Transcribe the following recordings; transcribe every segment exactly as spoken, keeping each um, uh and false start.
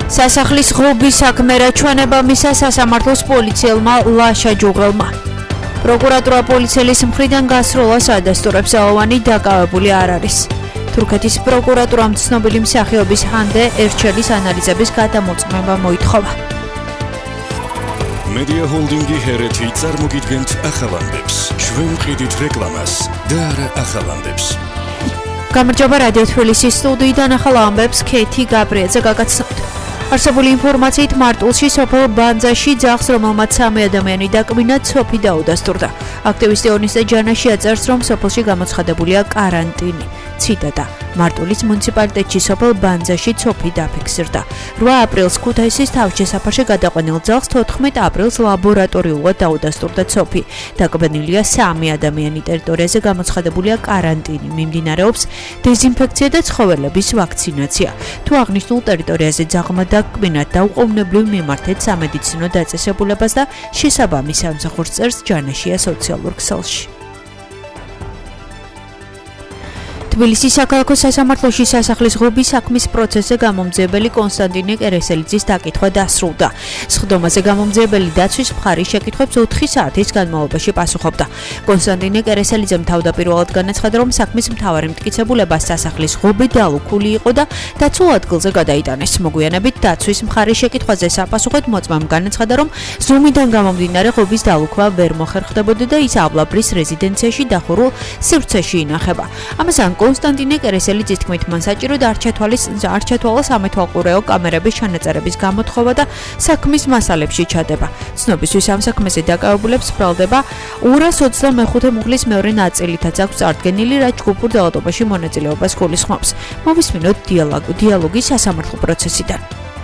სასახლის ღობის საქმე რაჩვენება მისცა სასამართლოს პოლიციელმა ლაშა ჯუღელმა. პროკურატურა პოლიციის მხრიდან გასროლას ადასტურებს, ალოვანი დაკავებული არ არის. თურქეთის პროკურატურამ ცნობილი მსახიობის ჰანდე ერჩელის ანალიზების გადამოწმება მოითხოვა. Media Holdingi ჰერეთი წარმოგიდგენთ ახალამდებს. ჩვენ ვყიდით რეკლამას და არა ახალამდებს. გამარჯობა რადიო თბილისის სტუდიიდან ახალ ამბებს ქეთი გაბრიაძე გაგაცნობთ. არსებული ინფორმაციით მარტულში სოფელ ბანძაში ძაღლს, რომელმაც სამი ადამიანი დაკბინა, ცოფი დაუდასტურდა. აქტივისტი ონისტე ჯანაში აწერს, რომ სოფელში გამოცხადებულია კარანტინი. ციტატა: მარტულის მუნიციპალიტეტში სოფელ ბანძაში ცოფი დაფიქსირდა. რვა აპრილს ქუთაისის თავშესაფარში გადაყვანილ ძაღლს თოთხმეტ აპრილს ლაბორატორიულად დაუდასტურდა ცოფი. დაკბენილია სამი ადამიანი, ტერიტორიაზე გამოცხადებულია კარანტინი. მიმდინარეობს დეზინფექცია და ცხოველების ვაქცინაცია. თუ აღნიშნულ ტერიტორიაზე ძაღლმა დაკბინა, დაუყოვნებლივ მიმართეთ სამედიცინო დაწესებულებას და შესაბამის სამსახურს წერს ჯანაშია სოციალურ ქსელში. თბილისის საქალაქო სასამართლოში სასახლის ღობის საქმის პროცესზე გამომძიებელი კონსტანტინე კერესელიძის დაკითხვა დასრულდა. სხდომაზე გამომძიებელი დაცვის მხარის შეკითხვებს ოთხი საათის განმავლობაში პასუხობდა. კონსტანტინე კერესელიძემ თავდაპირველად განაცხადა, რომ საქმის მთავარი მტკიცებულება სასახლის ღობი დალუქული იყო და დაცულ ადგილზე გადაიტანეს. მოგვიანებით დაცვის მხარის შეკითხვაზე საპასუხოდ მოწმემ განაცხადა, რომ ზომიდან გამომდინარე ღობის დალუქვა ვერ მოხერხდებოდა და ის ავლაბრის რეზიდენციაში დახურულ სივრცეში ინახება. ამასთან კონსტანტინე კერესელიძის თქმით, მან საჭიროდ არ ჩათვალა სამეთვალყურეო კამერების ჩანაწერების გამოთხოვა და საქმის მასალებში ჩადება. ცნობისთვის ამ საქმეზე დაკავებულებს ბრალდება ორას ოცდამეხუთე მუხლის მეორე ნაწილითაც აქვს წარდგენილი, რაც ჯგუფურ ძალადობაში მონაწილეობას გულისხმობს. მოვისმინოთ დიალოგი სასამართლო პროცესიდან.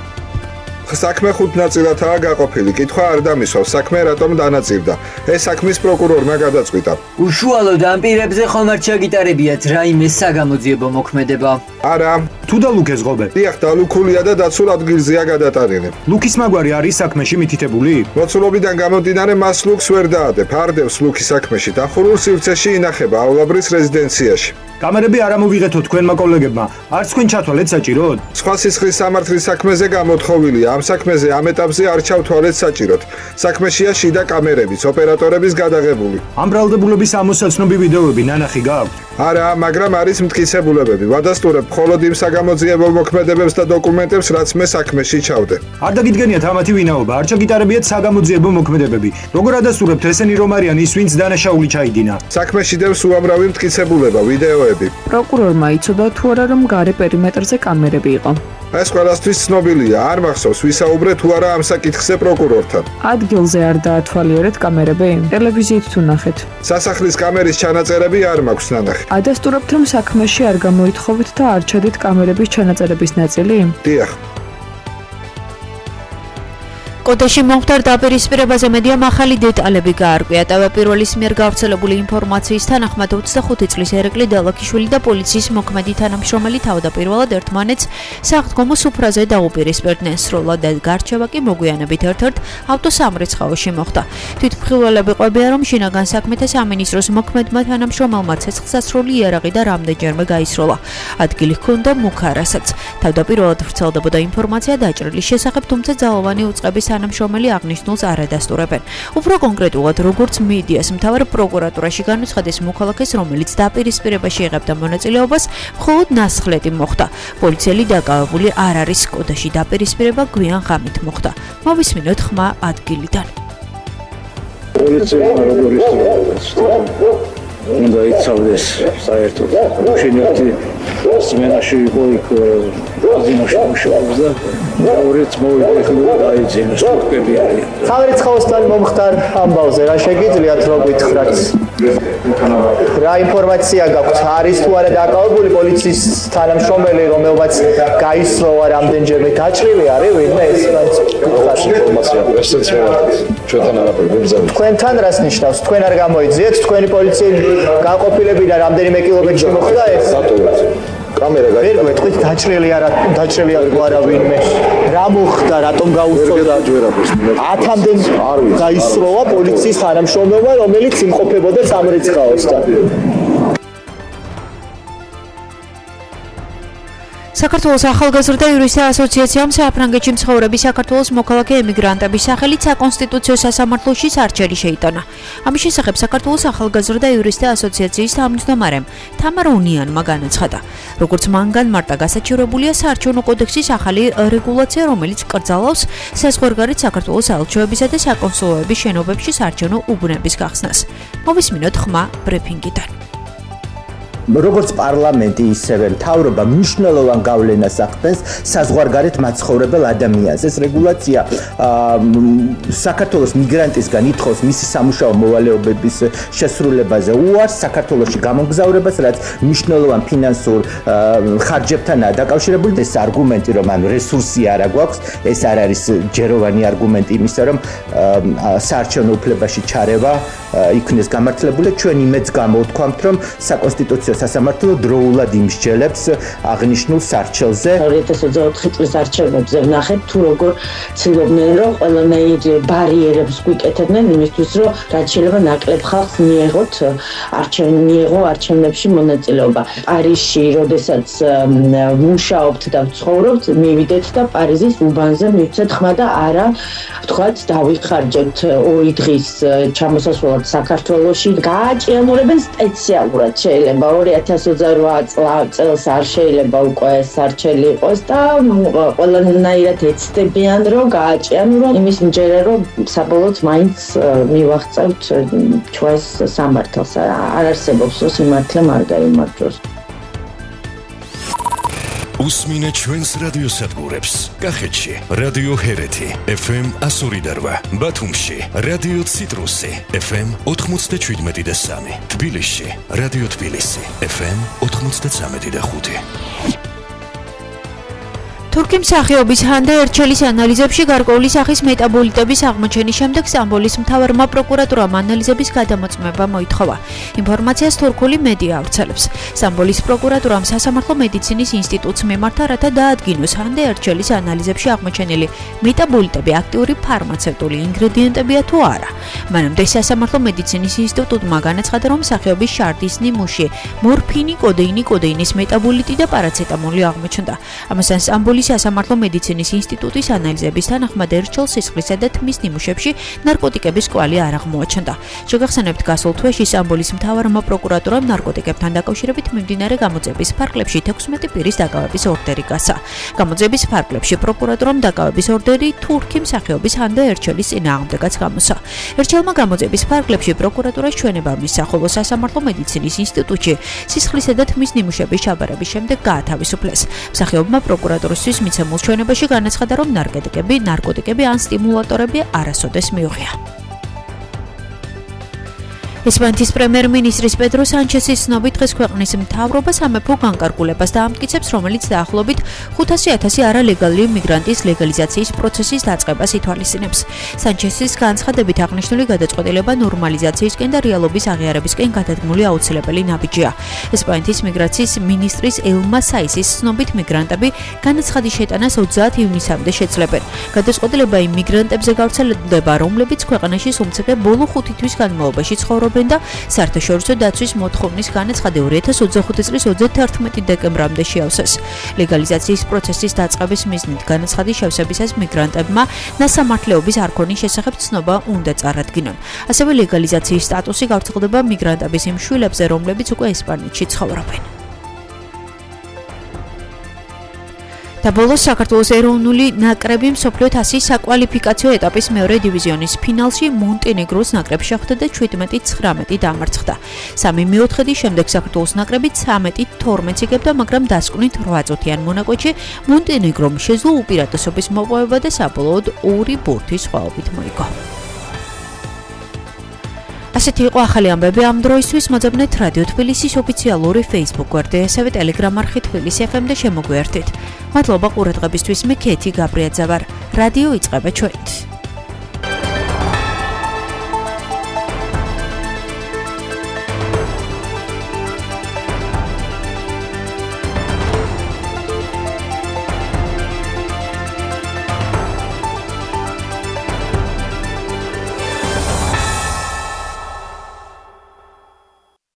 საქმე ხუთ ნაწილადაა გაყოფილი. კითხვა არ დამისვავს, საქმე რატომ დანაწილდა. ეს საქმის პროკურორმა გადაწყვიტა. უშუალოდ ამ პირებზე ხომ არ ჩაგიტარებიათ რაიმე საგამოძიებო მოქმედება? არა. თუ დალუქეს ღობე? დიახ, დალუქულია და დაცულ ადგილზეა გადატანილი. ლუქის მაგვარი არის საქმეში მითითებული? მოცულობიდან გამომდინარე მას ლუქს ვერ დაადებ. არდევს ლუქის საქმეში დახურულ სივრცეში ინახება ავლაბრის რეზიდენციაში. კამერები არ ამოვიღეთო თქვენმა კოლეგებმა. არც თქვენ ჩათვალეთ საჭიროდ? სხვა სისხლის სამართლის საქმეზე გამოთხოვილია. ამ საქმეზე ამ ეტაპზე არ ჩავთვალეთ საჭიროდ. საქმეშია შიდა კამერებიც, ოპერატორების გადაღებული. ამ ბრალდებულების ამოსაცნობი ვიდეოები ნანახი გაქვთ? არა, მაგრამ არის მტკიცებულებები. ვადასტურებ მხოლოდ იმ საგამოძიებო მოქმედებებს და დოკუმენტებს, რაც მე საქმეში ჩავდე. არ დაგიდგენიათ ამათი ვინაობა, არ ჩაგიტარებიათ საგამოძიებო მოქმედებები. როგორ ადასტურებთ ესენი რომ არიან ის, ვინც დანაშაული ჩაიდინა? საქმეში დევს უამრავი მტკიცებულება, ვიდეოები. პროკურორმა იცოდა თუ არა, რომ გარე პერიმეტრზე კამერები იყო? ეს ყველასთვის ცნობილია, არ მახსოვს ვისაუბრე თუ არა ამ საკითხზე პროკურორთან. ადგილზე არ დაათვალიერეთ კამერები? ტელევიზიით თუ ნახეთ? სასახლის კამერის ჩანაწერები არ მაქვს ნანახი. ადასტურებთ, რომ საქმეში არ გამოითხოვეთ და არ ჩადით კამერების ჩანაწერების ნაწილი? დიახ. კოდაში მომხდარ დაპირისპირებაზე მედიამ ახალი დეტალები გაარკვია. ტევ-პირველის მიერ გავრცელებული ინფორმაციის თანახმად ოცდახუთი წლის ერეკლი დალაქიშვილი და პოლიციის მოქმედი თანამშრომელი თავდაპირველად ერთმანეთს საღდგომო სუფრაზე დაუპირისპირდნენ. სრულად და გარჩევა კი მოგვიანებით ერთ-ერთ ავტოსამრეცხაოში მოხდა. თვითმხილველები ყვებიან, რომ შინაგან საქმეთა სამინისტროს მოქმედმა თანამშრომელმა ცეცხლსასროლი იარაღი და რამდენჯერმე გაისროლა. ადგილი ჰქონდა მუქარასაც. თავდაპირველად ვრცელდებოდა ინფორმაცია დაჭრილის შესახებ, თუმცა ძალოვანი უწყების თანამშრომელი აღნიშნულს არ ადასტურებენ. უფრო კონკრეტულად, როგორც მედიას მთავარ პროკურატურაში განუცხადეს მოქალაქეს, რომელიც დაპირისპირებაში იღებდა მონაწილეობას, მხოლოდ ნასხლეტი მოხდა. პოლიციელი დაკავებული არ არის. კოდაში დაპირისპირება გვიან ღამით მოხდა. მოვისმინოთ ხმა ადგილიდან. პოლიციამ როგორ ისწავლა უნდა იცავდეს საერთოდ შენიერთი სმენაში იყო იქ აზინოში მუშაობს და ორიც მოვიდეხო და აიძინეს თურქები არიან. სამრეცხაოსთან მომხდარ ამბავზე რა შეგიძლიათ რომ გითხრათ? რა ინფორმაცია გაქვთ? არის თუ არა დაკავებული პოლიციის თანამშრომელი, რომელმაც გაისროლა რამდენჯერმე დაჭრილი არის ვინმე ეს ინფორმაცია პრესაც ჩვენთან არაფერი ვებზავით. თქვენთან რას ნიშნავს? თქვენ არ გამოიძიეთ? თქვენი პოლიციელი განყოფილებიდან რამდენიმე კილომეტრში მოხდა ეს? კამერა გაიგე. ვერ გეტყვით დაჭრილი არა დაჭრილი არა ვინმე. რა მოხდა, რატომ გაუსწორდა ჯერაფერს? ათამდე გაისროლა პოლიციის თანამშრომელმა, რომელიც იმყოფებოდა სამრეცხაოსთან. საქართველოს ახალგაზრდა იურისტთა ასოციაციამ საფრანგეთში მცხოვრები საქართველოს მოქალაქე ემიგრანტების სახელით საკონსტიტუციო სასამართლოში სარჩელი შეიტანა. ამის შესახებ საქართველოს ახალგაზრდა იურისტთა ასოციაციის თავმჯდომარემ თამარ უნიანმა განაცხადა. როგორც მან განმარტა, გასაჩივრებულია საარჩევნო კოდექსის ახალი რეგულაცია, რომელიც კრძალავს საზღვარგარეთ საქართველოს საელჩოებისა და საკონსულოების შენობებში საარჩევნო უბნების გახსნას. მოვისმინოთ ხმა ბრიფინგიდან. როგორც პარლამენტი, ისევე მთავრობა მნიშვნელოვან გავლენას ახდენს საზღვარგარეთ მაცხოვრებელ ადამიანს. ეს რეგულაცია საქართველოს მიგრანტისგან ითხოვს მისი სამუშაო მოვალეობების შესრულებაზე უარს, საქართველოში გამოგზავრებას, რაც მნიშვნელოვან ფინანსურ ხარჯებთანაა დაკავშირებული. ეს არგუმენტი, რომ ანუ რესურსი არ აქვს, ეს არ არის ჯეროვანი არგუმენტი იმისა, რომ საარჩევნო უფლებაში ჩარევა იქნეს გამართლებული. ჩვენ იმედს გამოვთქვამთ, რომ საკონსტიტუციო სასამართლო დროულად იმსჯელებს აღნიშნულ სარჩელზე. ორი ათას ოცდაოთხი წლის არჩევნებზე ვნახეთ თუ როგორ ცდილობდნენ, რომ ყველანაირ ბარიერებს გვიკეთებდნენ იმისთვის, რომ რაც შეიძლება ნაკლებ ხალხს მიეღოთ არჩევნ მიეღო არჩევნებში მონაწილეობა. პარიზში, როდესაც მუშაობთ და ვცხოვრობთ, მივიდეთ და პარიზის უბანზე მივცეთ ხმა და არა, ვთქვათ, დავიხარჯებთ ორი დღის ჩამოსასვლელად საქართველოში. გააჭიანურებენ სპეციალურად შეიძლება ორი ათას ოცდარვა წელს არ შეიძლება უკვე სარჩელი იყოს და ყველანაირად ეცდებიან, რომ გააჭიანურონ იმის მჯერა, რომ საბოლოოდ მაინც მივაღწევთ ჩვენს სამართალს. არ არსებობს, რომ სიმართლე არ გაიმარჯვოს. უსმინე ჩვენს რადიოსადგურებს. კახეთში რადიო ჰერეთი ეფ ემ εκατო ორი და რვა, ბათუმში რადიო ციტრუსი ეფ ემ ოთხმოცდაშვიდმეტი და სამი, თბილისში რადიო თბილისი ეფ ემ ოთხმოცდაცამეტი და ხუთი. თურქი მსახიობის ჰანდე ერჩელის ანალიზებში გარკვეული სახის მეტაბოლიტების აღმოჩენის შემდეგ სტამბოლის მთავარმა პროკურატურამ ანალიზების გადამოწმება მოითხოვა. ინფორმაციას თურქული მედია ავრცელებს. სტამბოლის პროკურატურამ სასამართლო მედიცინის ინსტიტუტს მიმართა, რათა დაადგინოს ჰანდე ერჩელის ანალიზებში აღმოჩენილი მეტაბოლიტები აქტიური ფარმაცევტული ინგრედიენტებია თუ არა. მანამდე სასამართლო მედიცინის ინსტიტუტმა განაცხადა, რომ მსახიობის შარდის ნიმუში მორფინი, კოდეინი, კოდეინის მეტაბოლიტი და პარაცეტამოლი აღმოჩნდა. ამასთან სტამბოლის სასამართლო მედიცინის ინსტიტუტის ანალიზების თანახმად ერჩელს სისხლისა და თმის ნიმუშებში ნარკოტიკების კვალი არ აღმოაჩნდა. შეგახსენებთ, გასულ თვეში სტამბოლის მთავარმა პროკურატურამ ნარკოტიკებთან დაკავშირებით მიმდინარე გამოძიების ფარგლებში თექვსმეტი პირის დაკავების ორდერი გასცა. გამოძიების ფარგლებში პროკურატურამ დაკავების ორდერი თურქი მსახიობის ჰანდე ერჩელის წინააღმდეგაც გამოსცა. ერჩელმა გამოძიების ფარგლებში პროკურატურას ჩვენება მისცა, ხოლო სასამართლო მედიცინის ინსტიტუტში სისხლისა და თმის ნიმუშების ჩაბარების შემდეგ გაათავისუფლეს. მსახიობმა პროკურატურისთვის მიცემულ ჩვენებაში განაცხადა, რომ ნარკოტიკები, ნარკოტიკები ან სტიმულატორები არასოდეს მიუღია. ესპანეთის პრემიერ-მინისტრის პედრო სანჩესის ცნობით დღეს ქვეყნის მთავრობა სამეფო განკარგულებას დაამტკიცებს, რომელიც დაახლოებით ხუთასი ათასი არალეგალური მიგრანტის ლეგალიზაციის პროცესის დაწყებას ითვალისწინებს. სანჩესის განცხადებით აღნიშნული გადაწყვეტილება ნორმალიზაციისკენ და რეალობის აღიარებისკენ გადადგმული აუცილებელი ნაბიჯია. ესპანეთის მიგრაციის მინისტრის ელმა საისის ცნობით მიგრანტები განაცხადის შეტანას ოცდაათი ივნისამდე შეძლებენ. გადაწყვეტილება იმ მიგრანტებზე გავრცელდება, რომლებიც ქვეყანაში სულ ბოლო ხუთი თვის განმავლობაში ცხოვრობენ და საერთაშორისო დაცვის მოთხოვნის განაცხადი ორი ათას ოცდახუთი წლის ოცდათერთმეტი დეკემბრამდე შეავსეს. ლეგალიზაციის პროცესის დაწყების მიზნით განაცხადის შევსებისას მიგრანტებმა ნასამართლეობის არქონის შესახებ ცნობა უნდა წარადგინონ. ასევე ლეგალიზაციის სტატუსი გავრცელდება მიგრანტების იმ შვილებზე, რომლებიც უკვე ესპანეთში ცხოვრობენ. და ბოლოს საქართველოს ეროვნული ნაკრები მსოფლიო თასის საკვალიფიკაციო ეტაპის მეორე დივიზიონის ფინალში მონტენეგროს ნაკრებს შეხვდა და შვიდმეტი ცხრამეტი დამარცხდა. სამი მეოთხედის შემდეგ საქართველოს ნაკრები ცხრამეტი თორმეტს იგებდა, მაგრამ დასკვნით რვა წუთიან მონაკვეთში მონტენეგრომ შეძლო უპირატესობის მოპოვება და საბოლოოდ ორი ბურთის სხვაობით მოიგო. ასეთი იყო ახალი ამბები ამ დროისთვის. მოძებნეთ რადიო თბილისის ოფიციალური Facebook გვერდი, ასევე Telegram არხი თბილისი ეფ ემ და შემოგვიერთით. მადლობა ყურადღებისთვის. მე კეთი გაბრიაძე ვარ. რადიო იწყება ჩვენით.